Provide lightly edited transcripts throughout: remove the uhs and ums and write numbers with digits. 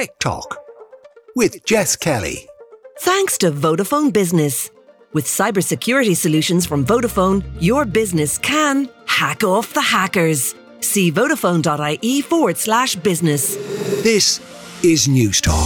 Tech Talk with Jess Kelly. Thanks to Vodafone Business. With cybersecurity solutions from Vodafone, your business can hack off the hackers. See vodafone.ie/business. This is News Talk.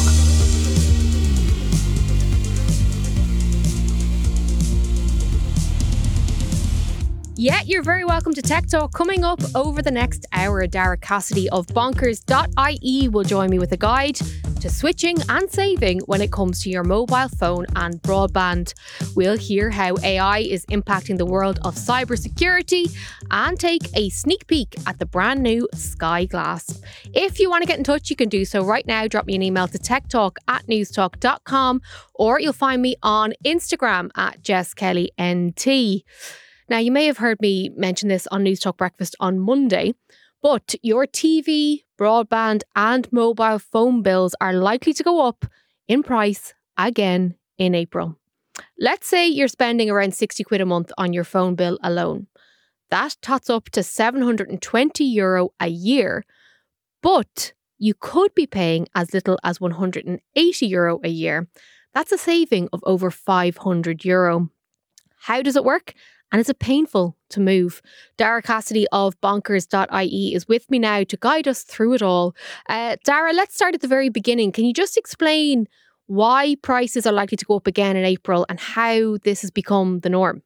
Yeah, you're very welcome to Tech Talk. Coming up over the next hour, Dara Cassidy of Bonkers.ie will join me with a guide to switching and saving when it comes to your mobile phone and broadband. We'll hear how AI is impacting the world of cybersecurity and take a sneak peek at the brand new Sky Glass. If you want to get in touch, you can do so right now. Drop me an email to techtalk@newstalk.com, or you'll find me on Instagram at JessKellyNT. Now, you may have heard me mention this on News Talk Breakfast on Monday, but your TV, broadband and mobile phone bills are likely to go up in price again in April. Let's say you're spending around 60 quid a month on your phone bill alone. That tots up to €720 a year, but you could be paying as little as €180 a year. That's a saving of over €500. How does it work? And is it painful to move? Dara Cassidy of Bonkers.ie is with me now to guide us through it all. Dara, let's start at the very beginning. Can you just explain why prices are likely to go up again in April and how this has become the norm?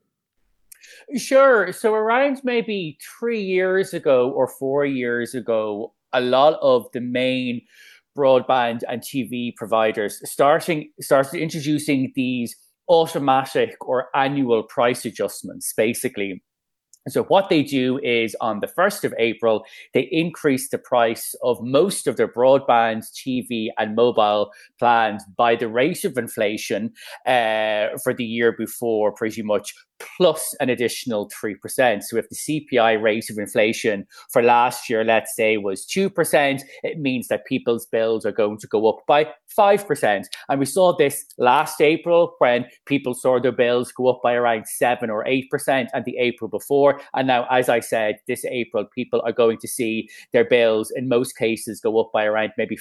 Sure. So around maybe 3 years ago or 4 years ago, a lot of the main broadband and TV providers started introducing these automatic or annual price adjustments, basically. So what they do is on the 1st of April, they increase the price of most of their broadband, TV and mobile plans by the rate of inflation for the year before, pretty much, plus an additional 3%. So if the CPI rate of inflation for last year, let's say, was 2%, it means that people's bills are going to go up by 5%. And we saw this last April when people saw their bills go up by around 7 or 8%, and the April before. And now, as I said, this April, people are going to see their bills in most cases go up by around maybe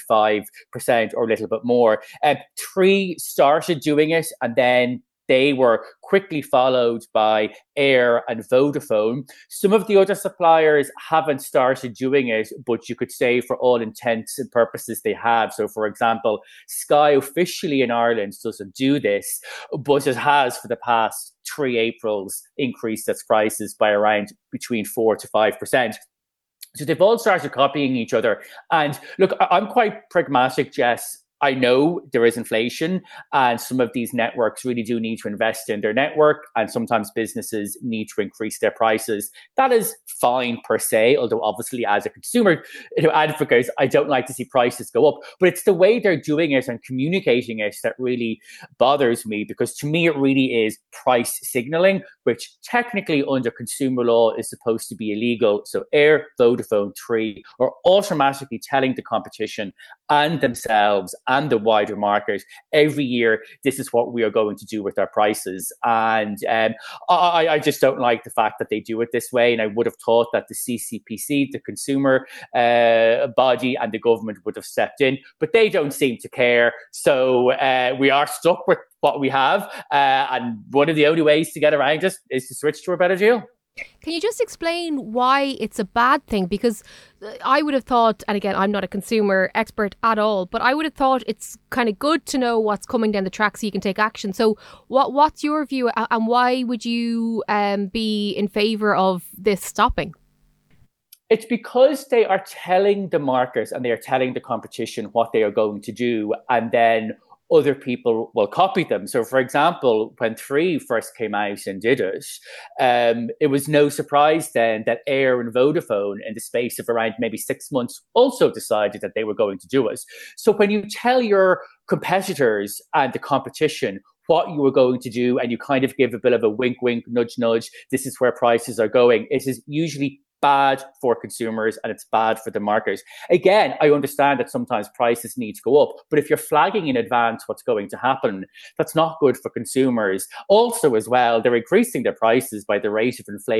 5% or a little bit more. Three started doing it, and then they were quickly followed by Air and Vodafone. Some of the other suppliers haven't started doing it, but you could say for all intents and purposes they have. So, for example, Sky officially in Ireland doesn't do this, but it has for the past 3 Aprils increased its prices by around between 4 to 5%. So they've all started copying each other. And look, I'm quite pragmatic, Jess. I know there is inflation and some of these networks really do need to invest in their network, and sometimes businesses need to increase their prices. That is fine per se, although obviously as a consumer advocate, I don't like to see prices go up. But it's the way they're doing it and communicating it that really bothers me, because to me it really is price signaling, which technically under consumer law is supposed to be illegal. So Air, Vodafone, Three are automatically telling the competition and themselves and the wider market every year, this is what we are going to do with our prices. And I just don't like the fact that they do it this way. And I would have thought that the CCPC, the consumer body, and the government would have stepped in, but they don't seem to care. So we are stuck with what we have. And one of the only ways to get around it is to switch to a better deal. Can you just explain why it's a bad thing? Because I would have thought, and again, I'm not a consumer expert at all, but I would have thought it's kind of good to know what's coming down the track so you can take action. So what's your view, and why would you be in favour of this stopping? It's because they are telling the market and they are telling the competition what they are going to do, and then other people will copy them. So, for example, when Three first came out and did it, it was no surprise then that Air and Vodafone, in the space of around maybe 6 months, also decided that they were going to do it. So when you tell your competitors and the competition what you were going to do, and you kind of give a bit of a wink, wink, nudge, nudge, this is where prices are going, it is usually bad for consumers and it's bad for the market. Again, I understand that sometimes prices need to go up, but if you're flagging in advance what's going to happen, that's not good for consumers. Also, as well, they're increasing their prices by the rate of inflation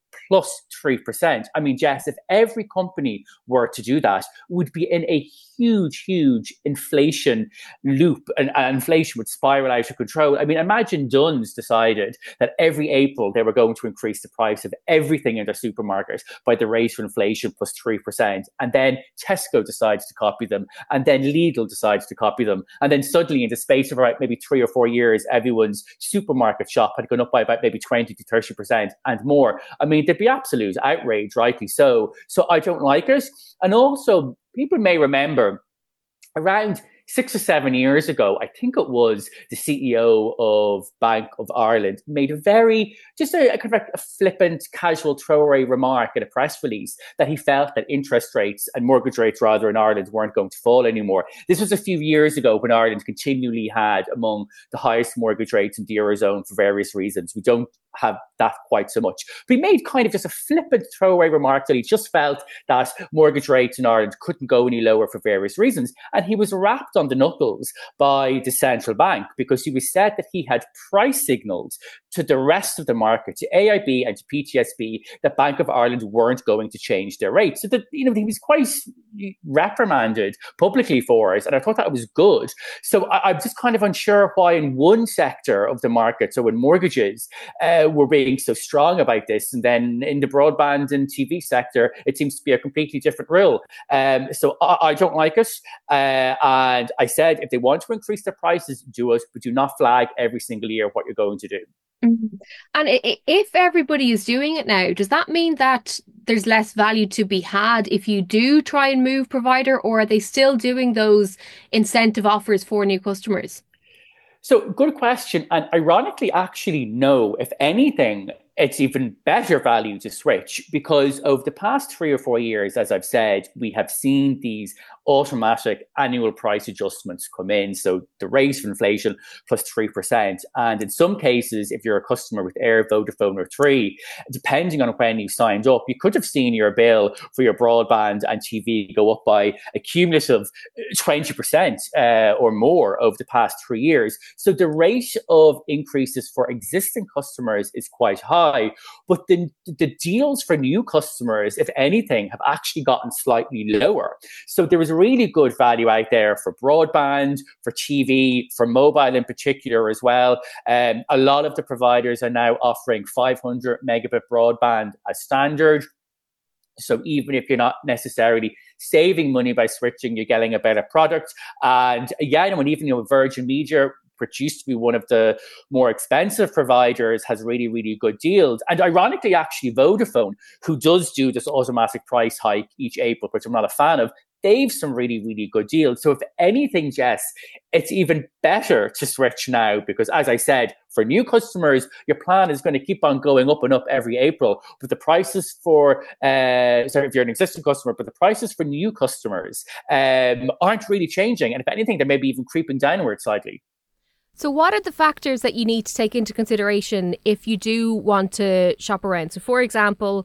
plus 3%. I mean, Jess, if every company were to do that, we'd be in a huge inflation loop, and inflation would spiral out of control. I mean, imagine Dunnes decided that every April they were going to increase the price of everything in their supermarket by the rate of inflation plus 3%. And then Tesco decided to copy them. And then Lidl decided to copy them. And then suddenly, in the space of about maybe 3 or 4 years, everyone's supermarket shop had gone up by about maybe 20 to 30% and more. I mean, there'd be absolute outrage, rightly so. So I don't like it. And also, people may remember around 6 or 7 years ago, I think it was the CEO of Bank of Ireland made a very, just a kind of a flippant, casual throwaway remark in a press release that he felt that interest rates and mortgage rates rather in Ireland weren't going to fall anymore. This was a few years ago when Ireland continually had among the highest mortgage rates in the Eurozone for various reasons. We don't have that quite so much. But he made kind of just a flippant throwaway remark that he just felt that mortgage rates in Ireland couldn't go any lower for various reasons. And he was wrapped on the knuckles by the central bank because he was said that he had price signaled to the rest of the market, to AIB and to PTSB, that Bank of Ireland weren't going to change their rates. So that, he was quite reprimanded publicly for it. And I thought that was good. So I'm just kind of unsure why in one sector of the market, so in mortgages, we're being so strong about this. And then in the broadband and TV sector, it seems to be a completely different rule. So I don't like it. And I said, if they want to increase their prices, do it, but do not flag every single year what you're going to do. Mm-hmm. And if everybody is doing it now, does that mean that there's less value to be had if you do try and move provider, or are they still doing those incentive offers for new customers? So good question. And ironically, actually, no. If anything, it's even better value to switch because over the past 3 or 4 years, as I've said, we have seen these automatic annual price adjustments come in. So the rate of inflation plus 3%. And in some cases, if you're a customer with Eir, Vodafone or Three, depending on when you signed up, you could have seen your bill for your broadband and TV go up by a cumulative 20% or more over the past 3 years. So the rate of increases for existing customers is quite high, but the deals for new customers, if anything, have actually gotten slightly lower. So there is a really good value out there for broadband, for TV, for mobile in particular as well. A lot of the providers are now offering 500 megabit broadband as standard. So even if you're not necessarily saving money by switching, you're getting a better product. And and even Virgin Media, which used to be one of the more expensive providers, has really, really good deals. And ironically, actually, Vodafone, who does do this automatic price hike each April, which I'm not a fan of, they've some really, really good deals. So if anything, Jess, it's even better to switch now because, as I said, for new customers, your plan is going to keep on going up and up every April. But the prices for, if you're an existing customer, but the prices for new customers aren't really changing. And if anything, they may be even creeping downward slightly. So what are the factors that you need to take into consideration if you do want to shop around? So for example,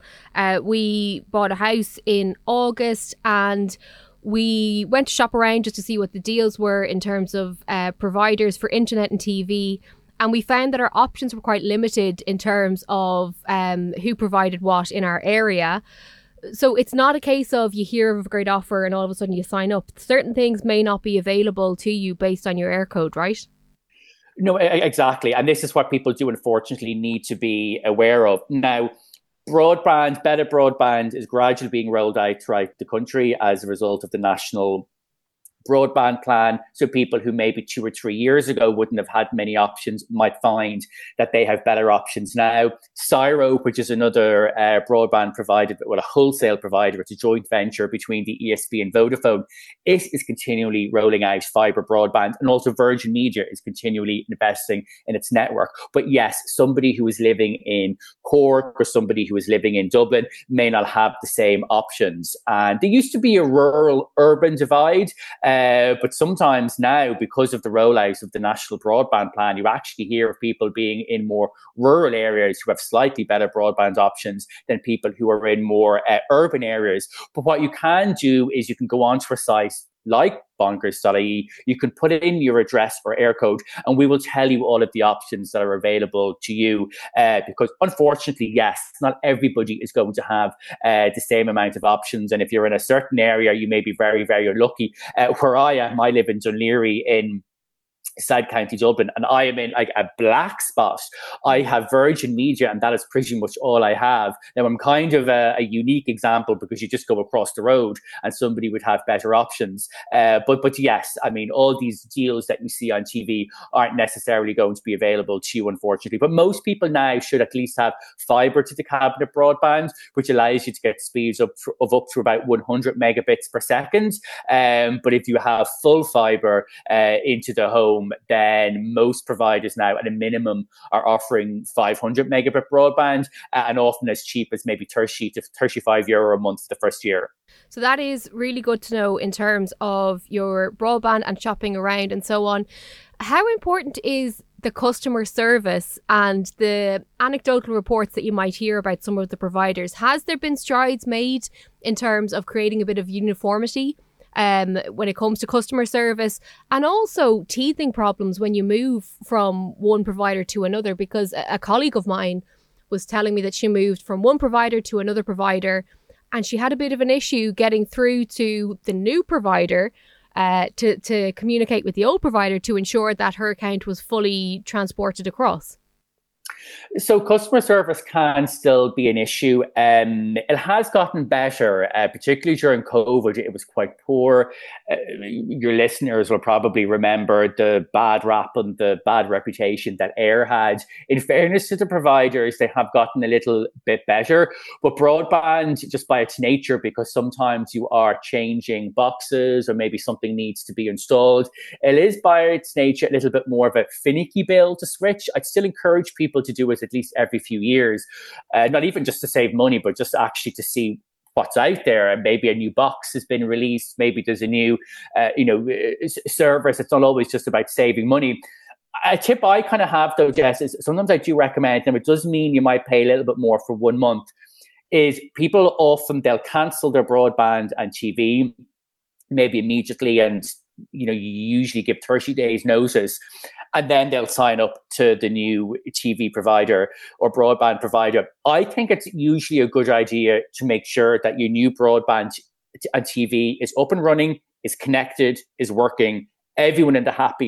we bought a house in August and we went to shop around just to see what the deals were in terms of providers for internet and TV. And we found that our options were quite limited in terms of who provided what in our area. So it's not a case of you hear of a great offer and all of a sudden you sign up. Certain things may not be available to you based on your Eir code, right? No, exactly. And this is what people do, unfortunately, need to be aware of. Now, better broadband is gradually being rolled out throughout the country as a result of the national broadband plan. So people who maybe 2 or 3 years ago wouldn't have had many options might find that they have better options now. Syro, which is another broadband provider, a wholesale provider, it's a joint venture between the ESB and Vodafone. It is continually rolling out fibre broadband, and also Virgin Media is continually investing in its network. But yes, somebody who is living in Cork or somebody who is living in Dublin may not have the same options. And there used to be a rural-urban divide, but sometimes now, because of the rollout of the national broadband plan, you actually hear of people being in more rural areas who have slightly better broadband options than people who are in more urban areas. But what you can do is you can go onto a site like bonkers.ie, you can put in your address or air code, and we will tell you all of the options that are available to you. Because unfortunately, yes, not everybody is going to have the same amount of options. And if you're in a certain area, you may be very, very unlucky. Where I am, I live in Dún Laoghaire in South County Dublin, and I am in like a black spot. I have Virgin Media, and that is pretty much all I have. Now, I'm kind of a unique example because you just go across the road and somebody would have better options. But yes, I mean, all these deals that you see on TV aren't necessarily going to be available to you, unfortunately. But most people now should at least have fibre to the cabinet broadband, which allows you to get speeds up to about 100 megabits per second. But if you have full fibre into the home, then most providers now at a minimum are offering 500 megabit broadband, and often as cheap as maybe 30 to 35 euro a month for the first year. So that is really good to know in terms of your broadband and shopping around and so on. How important is the customer service and the anecdotal reports that you might hear about some of the providers? Has there been strides made in terms of creating a bit of uniformity when it comes to customer service, and also teething problems when you move from one provider to another? Because a colleague of mine was telling me that she moved from one provider to another provider, and she had a bit of an issue getting through to the new provider to communicate with the old provider to ensure that her account was fully transported across. So customer service can still be an issue. It has gotten better, particularly during COVID. It was quite poor. Your listeners will probably remember the bad rap and the bad reputation that Eir had. In fairness to the providers, they have gotten a little bit better. But broadband, just by its nature, because sometimes you are changing boxes or maybe something needs to be installed, it is by its nature a little bit more of a finicky bill to switch. I'd still encourage people to do it at least every few years, not even just to save money, but just actually to see what's out there. And maybe a new box has been released. Maybe there's a new, service. It's not always just about saving money. A tip I kind of have though, Jess, is sometimes I do recommend, and it does mean you might pay a little bit more for 1 month, is people often, they'll cancel their broadband and TV maybe immediately, and you usually give 30 days notice, and then they'll sign up to the new TV provider or broadband provider. I think it's usually a good idea to make sure that your new broadband and TV is up and running, is connected, is working. Everyone in the family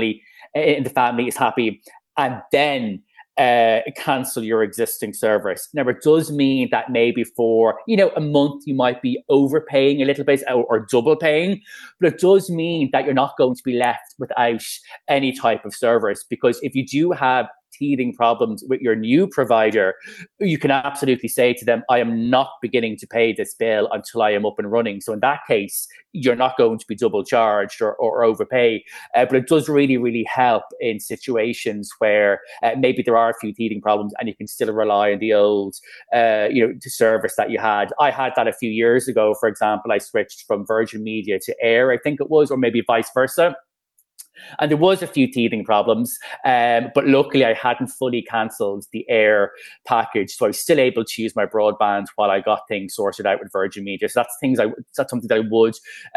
is happy, and then cancel your existing service. Now, it does mean that maybe for, a month you might be overpaying a little bit or double paying, but it does mean that you're not going to be left without any type of service. Because if you do have teething problems with your new provider, you can absolutely say to them, I am not beginning to pay this bill until I am up and running. So in that case, you're not going to be double charged or overpay. But it does really, really help in situations where maybe there are a few teething problems and you can still rely on the old, service that you had. I had that a few years ago. For example, I switched from Virgin Media to Eir, I think it was, or maybe vice versa. And there was a few teething problems, but luckily I hadn't fully cancelled the Eir package, so I was still able to use my broadband while I got things sorted out with Virgin Media. So that's something that I would,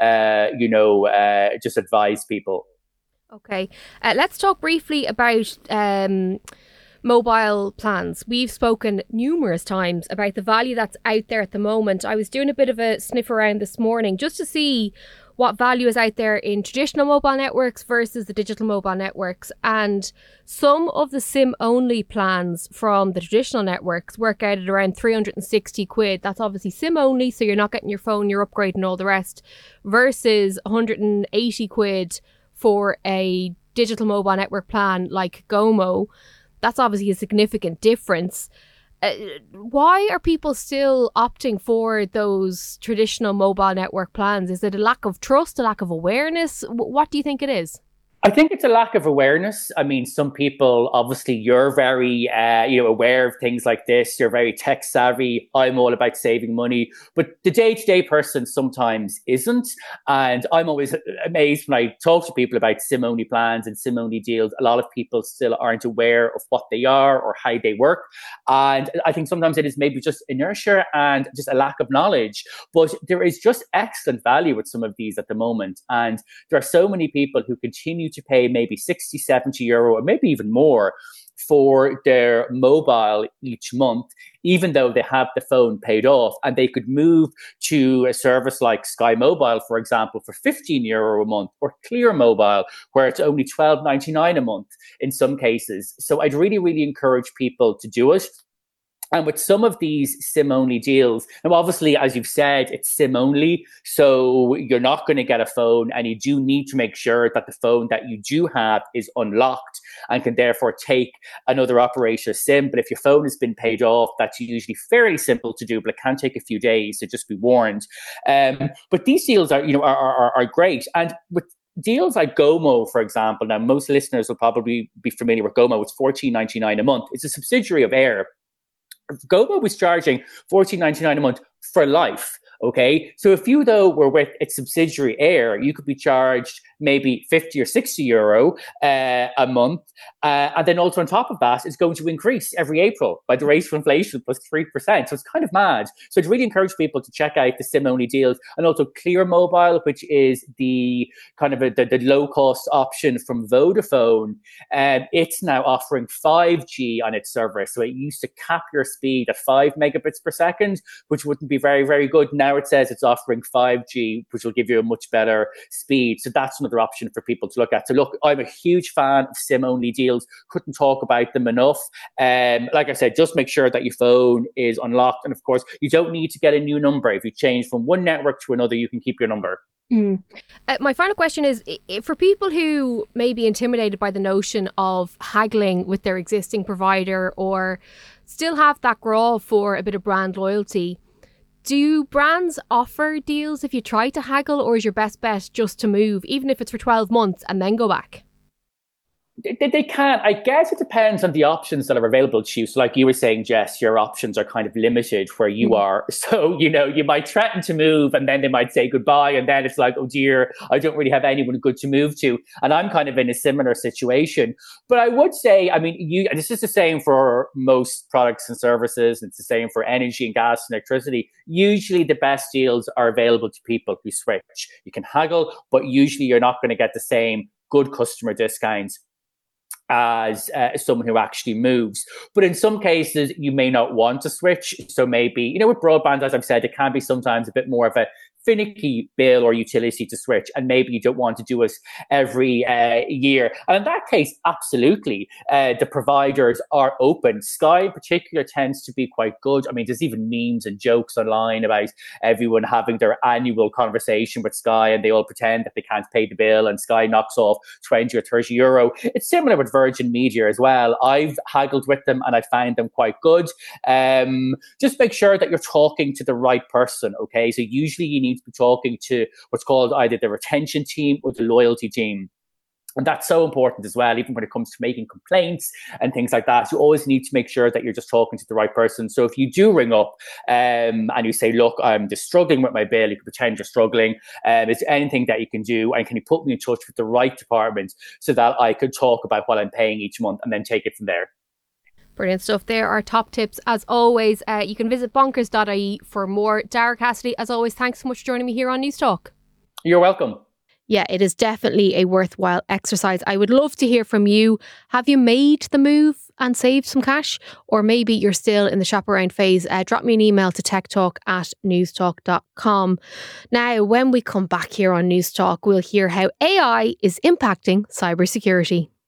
just advise people. Okay, let's talk briefly about mobile plans. We've spoken numerous times about the value that's out there at the moment. I was doing a bit of a sniff around this morning just to see what value is out there in traditional mobile networks versus the digital mobile networks. And some of the SIM-only plans from the traditional networks work out at around 360 quid. That's obviously SIM-only, so you're not getting your phone, you're upgrading all the rest, versus 180 quid for a digital mobile network plan like Gomo. That's obviously a significant difference. Why are people still opting for those traditional mobile network plans? Is it a lack of trust, a lack of awareness? What do you think it is? I think it's a lack of awareness. I mean, some people, obviously, you're very, aware of things like this. You're very tech savvy. I'm all about saving money, but the day-to-day person sometimes isn't. And I'm always amazed when I talk to people about SIM-only plans and SIM-only deals. A lot of people still aren't aware of what they are or how they work. And I think sometimes it is maybe just inertia and just a lack of knowledge. But there is just excellent value with some of these at the moment. And there are so many people who continue to pay maybe 60, 70 euro, or maybe even more for their mobile each month, even though they have the phone paid off, and they could move to a service like Sky Mobile, for example, for 15 euro a month, or Clear Mobile, where it's only 12.99 a month in some cases. So I'd really, really encourage people to do it. And with some of these SIM-only deals, now obviously, as you've said, it's SIM-only, so you're not going to get a phone, and you do need to make sure that the phone that you do have is unlocked and can therefore take another operator's SIM. But if your phone has been paid off, that's usually fairly simple to do, but it can take a few days, so just be warned. But these deals are great. And with deals like Gomo, for example, now most listeners will probably be familiar with Gomo. It's $14.99 a month. It's a subsidiary of Air. Gomo was charging $14.99 a month for life. Okay, so if you, though, were with its subsidiary Air, you could be charged maybe 50 or 60 euro a month. And then also on top of that, it's going to increase every April by the rate of inflation plus 3%. So it's kind of mad. So I'd really encourage people to check out the SIM-only deals, and also Clear Mobile, which is the kind of the low-cost option from Vodafone. It's now offering 5G on its service. So it used to cap your speed at 5 megabits per second, which wouldn't be very, very good. Now it says it's offering 5G, which will give you a much better speed. So that's another option for people to look at. So look, I'm a huge fan of SIM-only deals. Couldn't talk about them enough. Like I said, just make sure that your phone is unlocked. And of course, you don't need to get a new number. If you change from one network to another, you can keep your number. My final question is, for people who may be intimidated by the notion of haggling with their existing provider, or still have that growl for a bit of brand loyalty, do brands offer deals if you try to haggle, or is your best bet just to move, even if it's for 12 months and then go back? They can. I guess it depends on the options that are available to you. So like you were saying, Jess, your options are kind of limited where you are. So, you might threaten to move, and then they might say goodbye. And then it's like, oh dear, I don't really have anyone good to move to. And I'm kind of in a similar situation. But I would say, I mean, this is the same for most products and services. It's the same for energy and gas and electricity. Usually the best deals are available to people who switch. You can haggle, but usually you're not going to get the same good customer discounts as someone who actually moves. But in some cases, you may not want to switch. So maybe, with broadband, as I've said, it can be sometimes a bit more of a finicky bill or utility to switch, and maybe you don't want to do it every year. And in that case, absolutely, the providers are open. Sky in particular tends to be quite good. I mean, there's even memes and jokes online about everyone having their annual conversation with Sky, and they all pretend that they can't pay the bill, and Sky knocks off 20 or 30 euro. It's similar with Virgin Media as well. I've haggled with them and I find them quite good. Just make sure that you're talking to the right person, okay? So usually you need to be talking to what's called either the retention team or the loyalty team. And that's so important as well, even when it comes to making complaints and things like that. You always need to make sure that you're just talking to the right person. So if you do ring up and you say, look, I'm just struggling with my bill, you can pretend you're struggling. Is there anything that you can do? And can you put me in touch with the right department so that I could talk about what I'm paying each month and then take it from there? Brilliant stuff. There are top tips as always. You can visit bonkers.ie for more. Dara Cassidy, as always, thanks so much for joining me here on Newstalk. You're welcome. Yeah, it is definitely a worthwhile exercise. I would love to hear from you. Have you made the move and saved some cash? Or maybe you're still in the shop around phase. Drop me an email to techtalk@newstalk.com. Now, when we come back here on Newstalk, we'll hear how AI is impacting cybersecurity.